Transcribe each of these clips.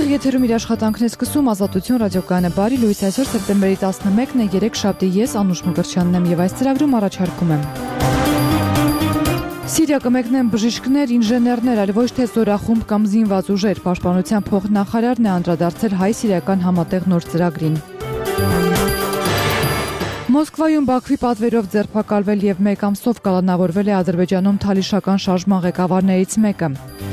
Եթերում իր աշխատանքն է սկսում Ազատություն ռադիոկայանը բարի լույս այսօր սեպտեմբերի 11-ն է 3 շաբթի ես Անուշ Մկրտչյանն եմ եւ այս ծրագրում առաջարկում եմ Սիրիա կմեկնեն բժիշկներ, ինժեներներ, այլ ոչ թե զորախումբ կամ զինված ուժեր, պաշտպանության փոխնախարարն է անդրադարձել հայ-սիրիական համատեղ նոր ծրագրին Մոսկվայում Բաքվի պատվերով ձերբակալվել եւ 1 ամսով կալանավորվել է Ադրբեջանում թալիշական շարժման ղեկավարներից մեկը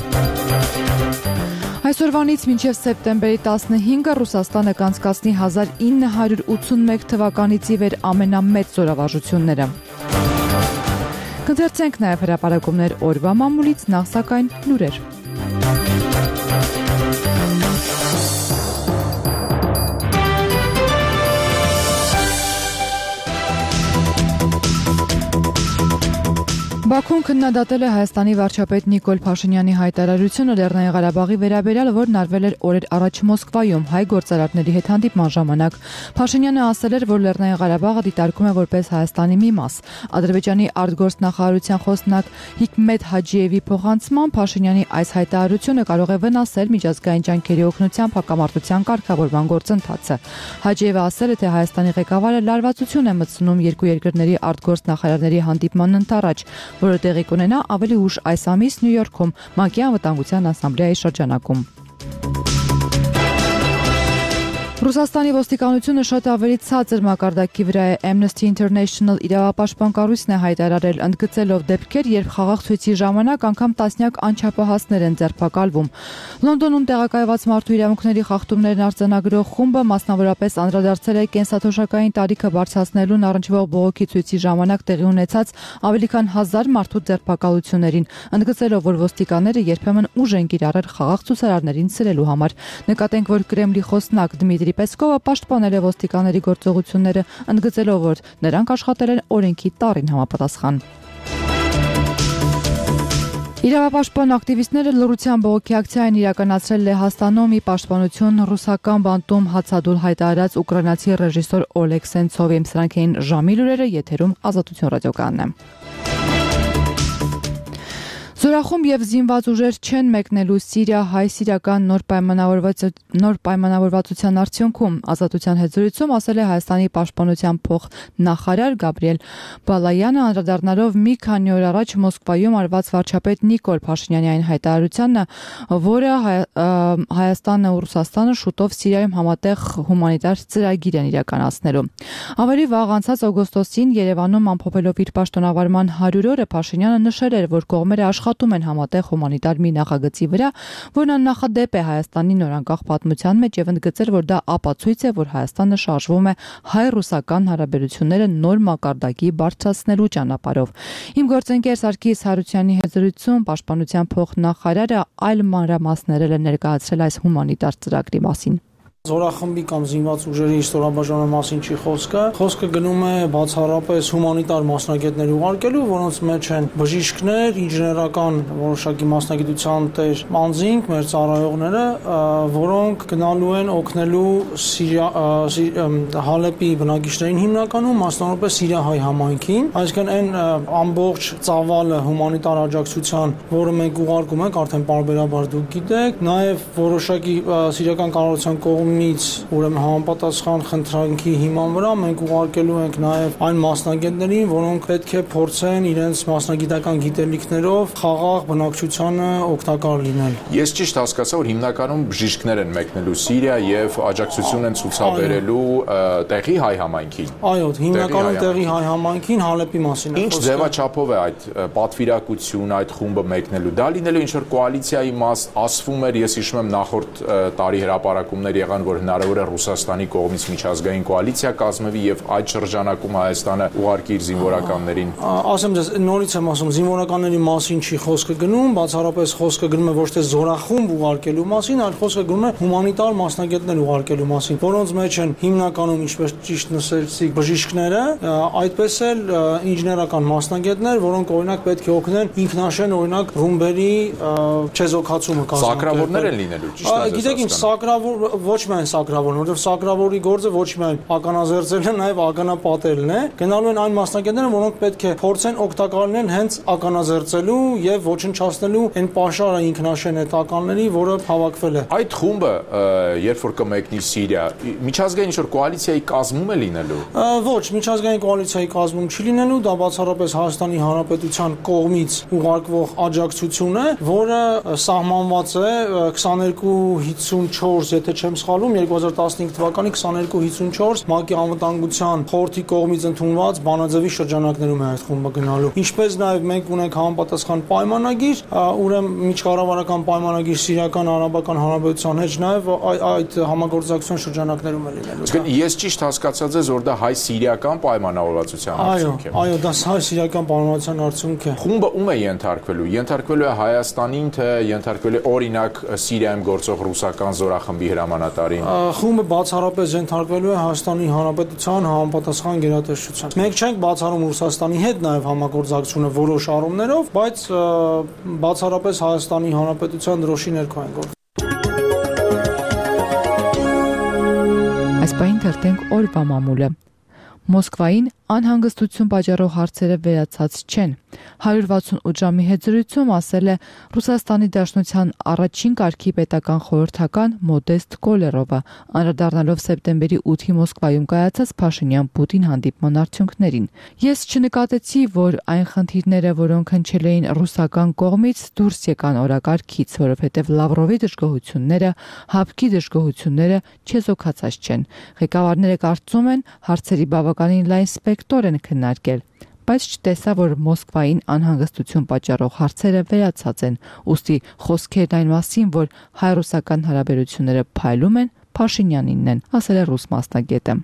Այսօրվանից մինչև սեպտեմբերի 15-ը Ռուսաստանը կանցկացնի 1981 թվականից ի վեր ամենամեծ զորավարժությունները Կընթերցենք նաև հրապարակումներ օրվա մամուլից, նախ սակայն լուրեր Բաքուն քննադատել է Հայաստանի վարչապետ Նիկոլ Փաշինյանի հայտարարությունը Լեռնային Ղարաբաղի վերաբերյալ, որն արվել էր օրեր առաջ Մոսկվայում հայ գործարարների հետ հանդիպման ժամանակ։ Փաշինյանը ասել էր, որ Լեռնային Ղարաբաղը դիտարկում է որպես Հայաստանի մի մաս։ Ադրբեջանի արտգործնախարարության խոսնակ Հիկմետ Հաջիևի փոխանցմամբ Փաշինյանի այս հայտարարությունը կարող է վնասել միջազգային ջանքերի օգնությամբ հակամարտության կարգավորման գործընթացը։ Հաջիևը ասել է, թե Հայաստանի ղեկավարը լարվածություն է մտցնում երկու երկրների արտգործնախարարների հանդիպման ընթരാճ որը տեղի կունենա ավելի ուշ այս ամիս Նյու Յորքում ՄԱԿ-ի անվտանգության ասամբլեայի շրջանակում։ Ռուսաստանի ոստիկանությունը շատ ավելի ցածր մակարդակի վրա է Amnesty International իրավապաշտպան կառույցն է հայտարարել, ընդգծելով դեպքեր, երբ խաղաղ ցույցի ժամանակ անգամ տասնյակ անչափահասներ են ձերբակալվում։ Լոնդոնում տեղակայված մարդու իրավունքների խախտումներն արձանագրող խումբը մասնավորապես անդրադարձել է կենսաթոշակային տարիքը բարձրացնելուն առնչվող բողոքի ցույցի ժամանակ տեղի ունեցած ավելի քան 1000 մարդու ձերբակալություններին, ընդգծելով, որ ոստիկանները երբեմն ուժ են կիրառել խաղաղ ցուցարարներին սրելու համար։ Նկատենք, որ Կրեմլի խոսնակ Դմիտրի Պեսկովը պաշտպանել է ոստիկանների գործողությունները, ընդգծելով, որ նրանք աշխատել են օրենքի տառին համապատասխան։ Իրավապաշտպան ակտիվիստները լռության բողոքի ակցիա են իրականացրել Լեհաստանում՝ ի պաշտպանություն ռուսական բանտում հացադուլ հայտարարած ուկրաինացի ռեժիսոր Օլեգ Սենցովի։ Սրանք էին ժամի լուրերը, եթերում Ազատություն ռադիոկայանն է։ Զորախումբ եւ զինված ուժեր չեն մեկնելու Սիրիա հայ-սիրիական նոր պայմանավորվածության արդյունքում Ազատության հետ զրույցում ասել է Հայաստանի պաշտպանության փոխնախարար Գաբրիել Բալայանը անդրադառնալով մի քանի օր առաջ Մոսկվայում արված վարչապետ Նիկոլ Փաշինյանի այն հայտարարությանը, որը Հայաստանն ու Ռուսաստանը շուտով Սիրիայում համատեղ հումանիտար ծրագիր են իրականացնելու։ Ավելի վաղ անցած օգոստոսին Երևանում ամփոփելով իր պաշտոնավարման 100 օրը Փաշինյանը նշել էր, որ կողմերը աշխատում են համատեղ հումանիտար մի նախագծի վրա, որն աննախադեպ է Հայաստանի նորանկախ պատմության մեջ եւ ընդգծել, որ դա ապացույց է, որ Հայաստանը շարժվում է հայ-ռուսական հարաբերությունները նոր մակարդակի բարձրացնելու ճանապարհով։ Իմ գործընկեր Սարգիս Հարությունյանի հետ զրույցում պաշտպանության փոխնախարարը այլ մանրամասներ է ներկայացրել այս հումանիտար ծրագրի մասին։ Զորախմբի կամ զինված ուժերի ստորաբաժանման մասին չի խոսքը։ Խոսքը գնում է բացառապես հումանիտար մասնագետներ ուղարկելու, որոնց մեջ են բժիշկներ, ինժեներական որոշակի մասնագիտության տեր անձինք, մեր ծառայողները, որոնք գնալու են օգնելու Հալեպի բնակիչներին հիմնականում, մասնավորապես սիրիահայ համայնքին, այսինքն այն ամբողջ ծավալը հումանիտար աջակցության, որը մենք ուղարկում ենք, արդեն պարբերաբար դուք գիտեք, նաև որոշակի սիրիական կառավարության կողմից ուրեմն համապատասխան խնդրանքի հիման վրա մենք ուղարկելու ենք նաև այն մասնագետներին, որոնք պետք է փորձեն իրենց մասնագիտական գիտելիքներով խաղաղ բնակչությանը օգտակար լինել։ Ես ճիշտ հասկացա, որ հիմնականում բժիշկներ են մեկնելու Սիրիա եւ աջակցություն են ցուցաբերելու տեղի հայ համայնքին։ Այո, հիմնականում տեղի հայ համայնքին Հալեպի մասին է խոսքը։ Ինչ ձևաչափով է այդ պատվիրակություն, այդ խումբը մեկնելու։ Դա լինելու ինչ որ կոալիցիայի մաս ասվում էր, ես հիշում եմ նախորդ տարի հրապարակումներ եղան, որ հնարավոր է Ռուսաստանի կողմից միջազգային կոալիցիա կազմվի եւ այդ շրջանակում Հայաստանը ուղարկի իր զինվորականներին։ Ասեմ ձեզ, նորից եմ ասում, զինվորականների մասին չի խոսքը գնում, բացառապես խոսքը գնում է ոչ թե զորախումբ ուղարկելու մասին, այլ խոսքը գնում է հումանիտար մասնագետներ ուղարկելու մասին, որոնց մեջ են հիմնականում, ինչպես ճիշտ նշեցիք, բժիշկները, այդպես էլ ինժեներական մասնագետներ, որոնք օրինակ պետք է օգնեն ինքնաշեն օրինակ ռումբերի չեզոքացումը կազմակերպել։ Սակրավորներ են լինելու, ճիշտ է։ Գիտեք ինչ, սակրավոր ոչ միայն սակրավորն, որովհետև սակրավորի գործը ոչ միայն ականազերծելն է, նաև ականապատելն է։ Գնալու են այն մասնագետները, որոնք պետք է փորձեն օգտակարել հենց ականազերծելու եւ ոչնչացնելու այն պաշարը ինքնաշեն հետականների, որը հավաքվել է։ Այդ խումբը, երբ որ կմեկնի Սիրիա, միջազգային ինչ-որ կոալիցիայի կազմում է լինելու։ Ոչ, միջազգային կոալիցիայի կազմում չի լինելու, դա բացառապես Հայաստանի Հանրապետության կողմից ուղարկվող աջակցություն է, որը սահմանված է 2254, եթե չեմ սխալվում, 2015 թվականի 2254 ՄԱԿ-ի անվտանգության խորհրդի կողմից ընդունված բանաձևի շրջանակներում է այդ խումբը գնալու։ Ինչպես նաև մենք ունենք համապատասխան պայմանագիր, ուրեմն միջկառավարական պայմանագիր Սիրիական Արաբական Հանրապետության հետ նաև այդ համագործակցության շրջանակներում է լինելու։ Իսկ ես ճիշտ հասկացած եմ, որ դա հայ-սիրիական պայմանավորվածության արդյունք է։ Այո, դա հայ-սիրիական պայմանավորվածության արդյունք է։ Խումբը ում է ենթարկվելու։ Ենթարկվելու է Հայաստանին, թե ենթարկվելու է օրինակ Սիրիայում գործող ռուսական զորախմբի հրամանատարին։ Խումբը բացառապես ենթարկվելու է Հայաստանի Հանրապետության համապատասխան գերատեսչության։ Մենք չենք բացառում Ռուսաստանի հետ նաև համագործակցությունը որոշ առումներով, բայց բացառապես Հայաստանի Հանրապետության դրոշի ներքո են գործում։ Այս պահին թերթենք օրվա մամուլը։ Մոսկվային անհանգստություն պատճառող հարցերը վերացած չեն։ 168 ժամի հետ զրույցում ասել է Ռուսաստանի Դաշնության առաջին կարգի պետական խորհրդական Մոդեստ Կոլերովը, անդրադառնալով սեպտեմբերի 8-ի Մոսկվայում կայացած Փաշինյան-Պուտին հանդիպման արդյունքներին։ Ես չնկատեցի, որ այն խնդիրները, որոնք հնչել էին ռուսական կողմից, դուրս եկան օրակարգից, որովհետև Լավրովի դժգոհությունները, Հապկի դժգոհությունները չեզոքացած չեն։ Ղեկավարները կարծում են հարցերի բավականին լայն սպեկտոր են քննարկել, բայց չտեսա, որ Մոսկվային անհանգստություն պատճառող հարցերը վերացած են, ուստի խոսքերն այն մասին, որ հայ-ռուսական հարաբերությունները փայլում են, Փաշինյանինն են, ասել է ռուս մասնագետը։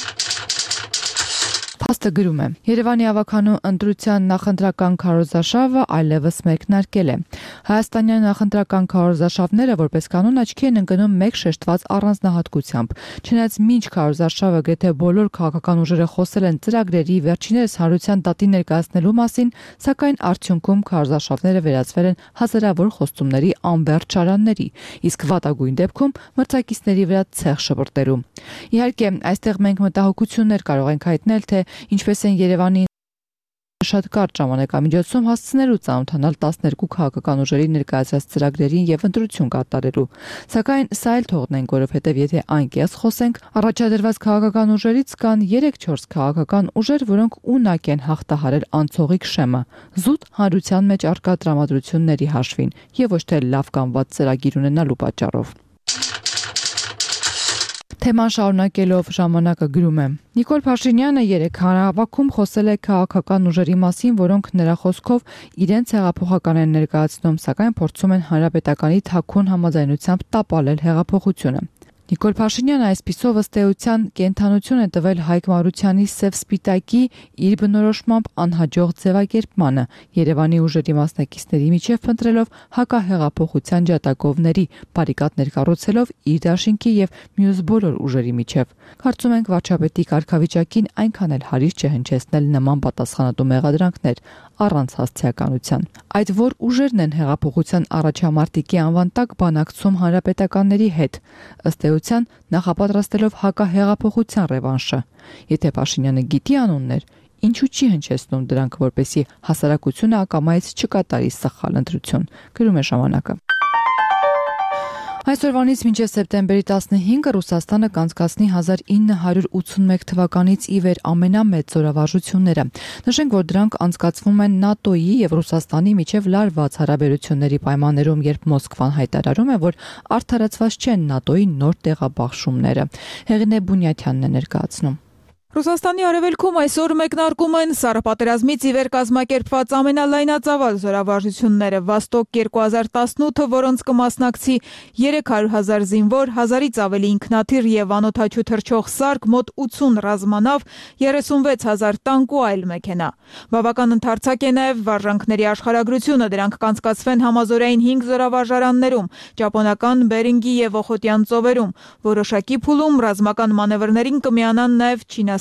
Փաստը գրում է. Երևանի ավականու ընտրության նախընտրական քարոզարշավը այլևս մեկնարկել է։ Հայաստանյան նախընտրական քարոզարշավները որպես կանոն աչքի են ընկնում մեկ շեշտված առանձնահատկությամբ։ Չնայած մինչ քարոզարշավը գրեթե բոլոր քաղաքական ուժերը խոսել են ծրագրերի վերջիններս հանրության դատի ներկայացնելու մասին, սակայն արդյունքում քարոզարշավները վերածվել են հազարավոր խոստումների անվերջ շարանների, իսկ վատագույն դեպքում մրցակիցների վրա ցեղ շպրտելու։ Իհարկե, այստեղ մենք մտահոգություններ կարող ենք հայտնել, թե ինչպես են Երևանի շատ կարճ ժամանակամիջոցում հասցնելու ծանոթանալ 12 քաղաքական ուժերի ներկայացած ծրագրերին եւ ընտրություն կատարելու։ Սակայն սա էլ թողնենք, որովհետեւ եթե անկեղծ խոսենք, առաջադրված քաղաքական ուժերից կան 3-4 քաղաքական ուժեր, որոնք ունակ են հաղթահարել անցողիկ շեմը, զուտ հանրության մեջ արկա տրամադրությունների հաշվին եւ ոչ թե լավ կանված ծրագիր ունենալու պատճառով։ Թեման շարունակելով ժամանակը գրում է. Նիկոլ Փաշինյանը երեկ հանրահավաքում խոսել է քաղաքական ուժերի մասին, որոնք նրա խոսքով իրենց հեղափոխական են ներկայացնում, սակայն փորձում են հանրապետականի թաքուն համաձայնությամբ տապալել հեղափոխությունը։ Նիկոլ Փաշինյանը այսպիսով ըստ էության կենթանություն է տվել Հայկ Մարությանի սև սպիտակի իր բնորոշմամբ անհաջող ձևակերպմանը, Երևանի ուժերի մասնակիցների միջև փնտրելով հակահեղափոխության ջատագովների, բարիկադներ կառուցելով իր դաշինքի եւ մյուս բոլոր ուժերի միջև։ Կարծում ենք վարչապետի կարգավիճակին այնքան էլ հարիր չէ հնչեցնել նման պատասխանատու մեղադրանքներ առանց հասցեականության։ Այդ որ ուժերն են հեղափոխության առաջամարտիկի անվան տակ բանակցում հանրապետականների հետ, ըստ էության նախապատրաստելով հակահեղափոխության ռևանշը։ Եթե Փաշինյանը գիտի անուններ, ինչու չի հնչեցնում դրանք, որպեսզի հասարակությունը ակամայից չկատարի սխալ ընտրություն, գրում է ժամանակը։ Այսօրվանից մինչև սեպտեմբերի 15-ը Ռուսաստանը կանցկացնի 1981 թվականից ի վեր ամենամեծ զորավարժությունները։ Նշենք, որ դրանք անցկացվում են ՆԱՏՕ-ի եւ Ռուսաստանի միջև լարված հարաբերությունների պայմաններում, երբ Մոսկվան հայտարարում է, որ արդարացված չեն ՆԱՏՕ-ի նոր տեղաբաշխումները։ Հեղինե Բունյաթյանն է ներկայացնում։ Ռուսաստանի արևելքում այսօր մեկնարկում են Սառը պատերազմից ի վեր կազմակերպված ամենալայնածավալ զորավարժությունները Վոստոկ 2018, որոնց կմասնակցի 300,000 զինվոր, 1000-ից ավելի ինքնաթիռ եւ անօդաչու թռչող սարք, մոտ 80 ռազմանավ, 36,000 տանկ ու այլ մեքենա։ Բավական ընդարձակ է նաեւ վարժանքների աշխարհագրությունը, դրանք կանցկացվեն համազորային 5 զորավարժարաններում, ճապոնական Բերինգի եւ Օխոտյան ծովերում։ Որոշակի փուլում ռազմական մանևրներին կմիանան նաեւ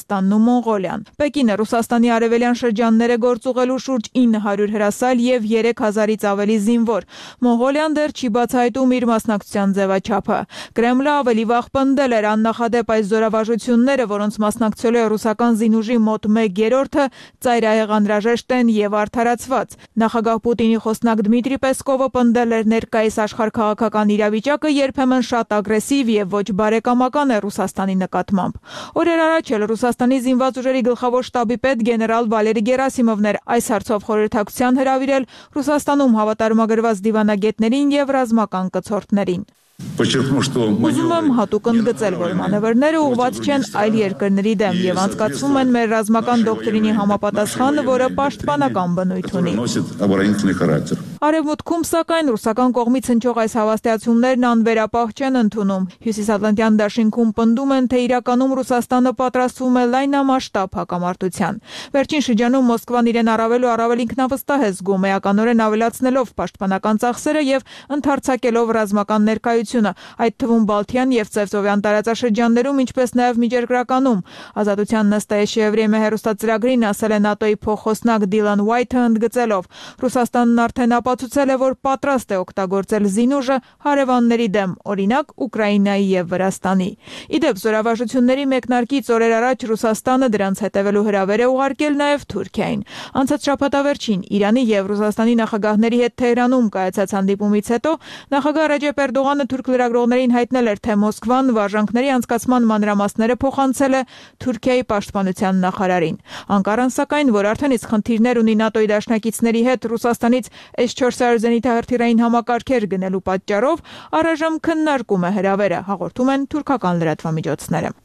Ռուսաստանն ու Մոնղոլիան։ Պեկինը Ռուսաստանի արևելյան շրջանները գործուղելու շուրջ 900 հրասայլ եւ 3000-ից ավելի զինվոր։ Մոնղոլիան դեռ չի բացահայտում իր մասնակցության ձևաչափը։ Կրեմլը ավելի վաղ պնդել էր աննախադեպ այս զորավարժությունները, որոնց մասնակցելու է ռուսական զինուժի մոտ 1/3-ը, ծայրահեղ անհրաժեշտ են եւ արդարացված։ Նախագահ Պուտինի խոսնակ Դմիտրի Պեսկովը պնդել էր ներկայիս աշխարհքաղաքական իրավիճակը երբեմն շատ ագրեսիվ եւ ոչ բարեկամական է Ռուսաստանի նկատմամբ։ Օրեր առաջ էլ Ռուսաստանի զինված ուժերի գլխավոր շտաբի պետ գեներալ Վալերի Գերասիմովն էր այս հարցով խորհրդակցության հրավիրել Ռուսաստանում հավատարմագրված դիվանագետներին եւ ռազմական կցորդներին։ Ուզում եմ հատուկ ընդգծել, որ մանևրները ուղղված չեն այլ երկրների դեմ եւ անցկացվում են մեր ռազմական դոկտրինի համապատասխան, որը պաշտպանական բնույթ ունի։ Արևմուտքում, սակայն, ռուսական կողմից հնչող այս հավաստիացումներն անվերապահ չեն ընդունում։ Հյուսիսատլանտյան դաշինքում պնդում են, թե իրականում Ռուսաստանը պատրաստվում է լայնամասշտաբ հակամարտության։ Վերջին շրջանում Մոսկվան իրեն առավել ու առավել ինքնավստահ է զգում, էականորեն ավելացնելով պաշտպանական ծախսերը եւ ընդարձակելով ռազմական ներկայությունը, այդ թվում Բալթյան եւ Ծևծովյան տարածաշրջաններում, ինչպես նաեւ Միջերկրականում։ Ազատության նստայեշի Եվրեմիա հերոստատծրագրին ասել է ՆԱՏՕ-ի փոխխոսնակ Դիլան Ուայթը ընդգծելով. Ռուսաստանն արդեն ապացուցել է, որ պատրաստ է օգտագործել զինուժը հարևանների դեմ, օրինակ Ուկրաինայի եւ Վրաստանի։ Իդեպ զորավարժությունների մեկնարկից օրեր առաջ Ռուսաստանը դրանց հետևելու հրավեր է ուղարկել նաեւ Թուրքիային։ Անցած շաբաթավերջին Իրանի եւ Ռուսաստանի նախագահների հետ Թեհրանում կայացած հանդիպումից հետո նախագահ Ռեջեփ Էրդողանը թուրք լրագրողներին հայտնել էր, թե Մոսկվան վարժանքների անցկացման մանրամասները փոխանցել է Թուրքիայի պաշտպանության նախարարին։ Անկարան սակայն, որ արդեն իսկ խնդիրներ ունի ՆԱՏՕ-ի դաշնակիցների հետ Ռուսաստանից S-400 զենիթահրթիռային համակարգեր գնելու պատճառով, առայժմ քննարկում է հրավերը, հաղորդում են թուրքական լրատվամիջոցները։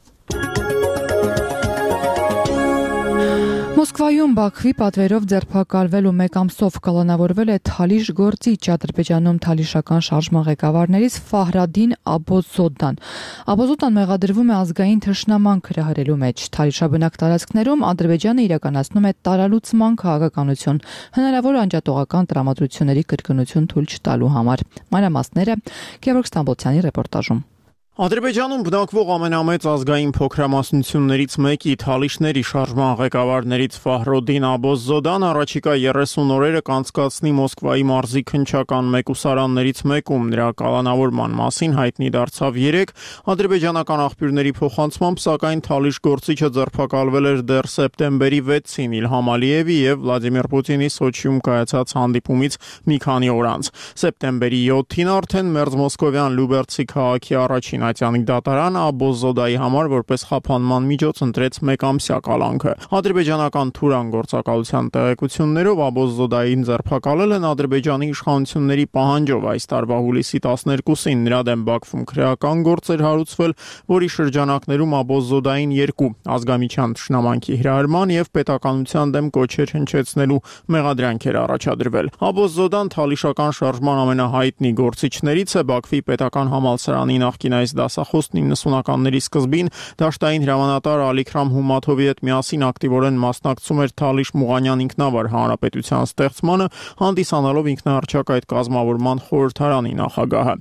Մոսկվայում Բաքվի պատվերով ձերբակալվել ու մեկ ամսով կալանավորվել է Թալիշ գործիչ Ադրբեջանում թալիշական շարժման ղեկավարներից Ֆահրադին Աբոզոդան։ Աբոզոդան մեղադրվում է ազգային թշնամանք հրահրելու մեջ։ Թալիշաբնակ տարածքներում Ադրբեջանը իրականացնում է տարալուծման քաղաքականություն, հնարավոր անջատողական տրամադրությունների կրկնություն թույլ չտալու համար։ Մանրամասները Գևորգ Ստամբոլցյանի ռեպորտաժում։ Ադրբեջանում բնակվող ամենամեծ ազգային փոքրամասնություններից մեկի Թալիշների շարժման ղեկավարներից Ֆահրոդին Աբոզոդան առաջիկա 30 օրերը կանցկացնի Մոսկվայի մարզի քննչական մեկուսարաններից մեկում։ Նրա կալանավորման մասին հայտնի դարձավ 3 ադրբեջանական աղբյուրների փոխանցմամբ, սակայն Թալիշ գործիչը ձերբակալվել էր դեռ սեպտեմբերի 6-ին Իլհամ Ալիևի եւ Վլադիմիր Պուտինի Սոչիում կայացած հանդիպումից մի քանի օր անց։ Սեպտեմբերի 7-ին արդեն մերձմոսկովյան Լյուբերցի քաղաքի առաջին Ատյանի դատարանը Աբոզոդայի համար որպես խափանման միջոց ընտրեց մեկամսյա կալանքը։ Ադրբեջանական Թուրան գործակալության տեղեկություններով Աբոզոդային ձերբակալել են Ադրբեջանի իշխանությունների պահանջով այս տարվա հուլիսի 12-ին նրա դեմ Բաքվում քրեական գործ էր հարուցվել, որի շրջանակներում Աբոզոդային 2 ազգամիջյան թշնամանքի հրահրման եւ պետականության դեմ կոչեր հնչեցնելու մեղադրանք էր առաջադրվել։ Աբոզոդան թալիշական շարժման ամենահայտնի գործիչներից է, Բաքվի պետական համալսարանի նախկին այս դասախոսն 90-ականների սկզբին դաշտային հրամանատար Ալիքրամ Հումաթովի հետ միասին ակտիվորեն մասնակցում էր Թալիշ Մուղանյան ինքնավար հանրապետության ստեղծմանը, հանդիսանալով ինքնահռչակ այդ կազմավորման խորհրդարանի նախագահը։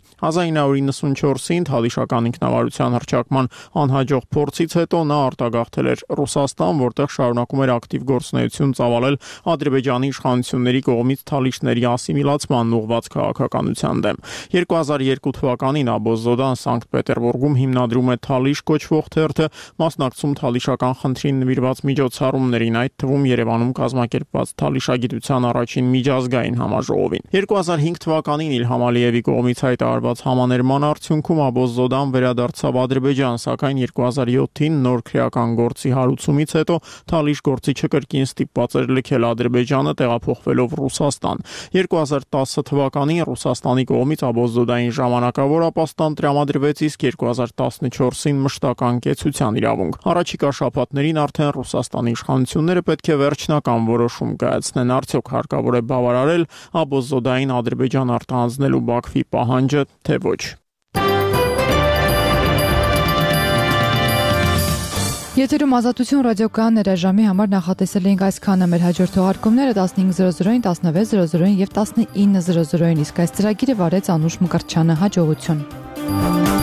1994-ին Թալիշական ինքնավարության հռչակման անհաջող փորձից հետո նա արտագաղթել էր Ռուսաստան, որտեղ շարունակում էր ակտիվ գործունեություն ծավալել Ադրբեջանի իշխանությունների կողմից Թալիշների ասիմիլացման ուղղված քաղաքականության դեմ։ 2002 թվականին Աբոզոդան Սանկտ Պետերբուրգում հիմնադրում է Թալիշ կոչվող թերթը, մասնակցում թալիշական խնդրին նվիրված միջոցառումներին, այդ թվում Երևանում կազմակերպված Թալիշագիտության առաջին միջազգային համաժողովին։ 2005 թվականին Իլհամ Ալիևի կողմից հայտարարված համաներման արդյունքում Աբոզոդան վերադարձավ Ադրբեջան, սակայն 2007-ին նոր քրեական գործի հարուցումից հետո Թալիշ գործիչը կրկին ստիպված էր լքել Ադրբեջանը, տեղափոխվելով Ռուսաստան։ 2010 թվականին Ռուսաստանի կողմից Աբոզոդային ժամանակավոր ապաստան տրամադրվեց, իսկ 2014-ին մշտական կեցության իրավունք։ Առաջիկա շաբաթներին արդեն Ռուսաստանի իշխանությունները պետք է վերջնական որոշում կայացնեն, արդյոք հարկավոր է բավարարել Աբոզոդային Ադրբեջան արտահանձնելու Բաքվի պահանջը, թե ոչ։ Եթերում Ազատություն ռադիոկայաններ այժմի համար նախատեսել էինք այսքանը, մեր հաջորդ թողարկումները 15:00-ին, 16:00-ին եւ 19:00-ին, իսկ այս ծրագիրը վարեց Անուշ Մկրտչյանը։ Հաջողություն։